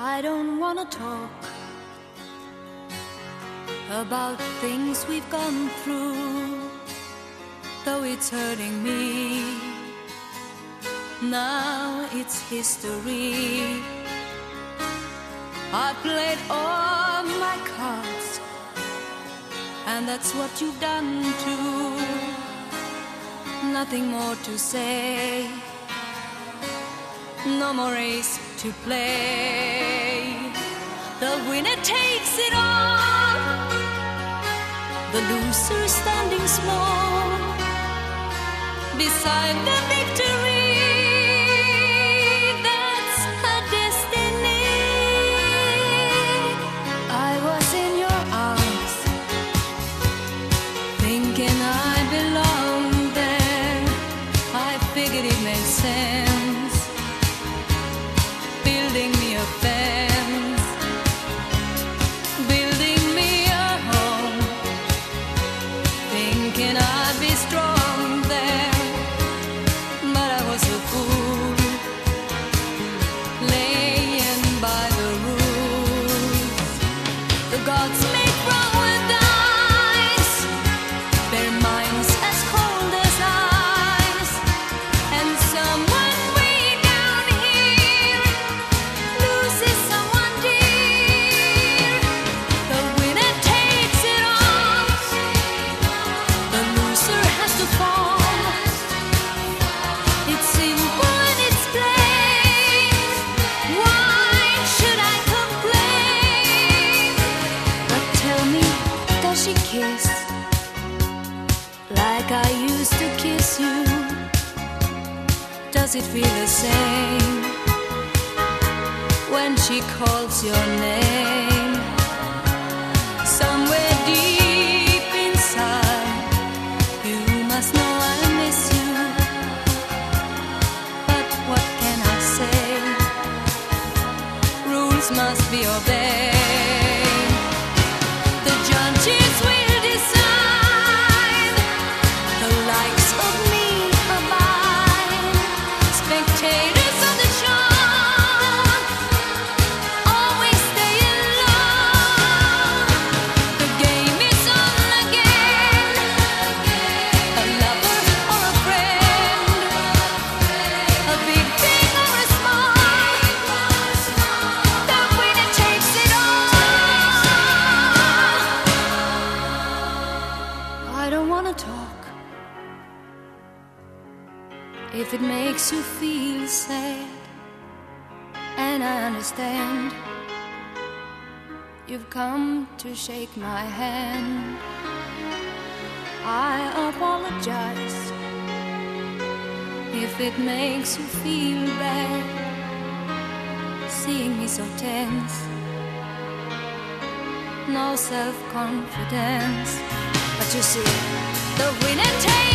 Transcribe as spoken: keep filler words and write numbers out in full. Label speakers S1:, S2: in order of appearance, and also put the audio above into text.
S1: I don't wanna talk about things we've gone through, though it's hurting me. Now it's history. I played all my cards, and that's what you've done too. Nothing more to say, no more race to play. The winner takes it all, the loser standing small beside the victory. That's her destiny. I was in your arms, thinking I belonged there. I figured it made sense, building me a fence, building me a home, thinking I'd be strong there. But I was a fool, laying by the rules. The gods make wrong with ice, their minds as cold as ice, and someone way down here loses someone dear. The winner takes it all, the loser has to fall. It's simple and it's plain. Why should I complain? But tell me, does she kiss like I used to kiss you? Does it feel the same when she calls your name? Somewhere deep inside, you must know I miss you. But what can I say? Rules must be obeyed. The judges will decide, the likes of me abide. Spectators of the show always stay alone. The game is on again, a lover or a friend, a big thing or a small, the winner takes it all. I don't wanna talk if it makes you feel sad, and I understand you've come to shake my hand. I apologize if it makes you feel bad, seeing me so tense, no self-confidence. But you see, the winner takes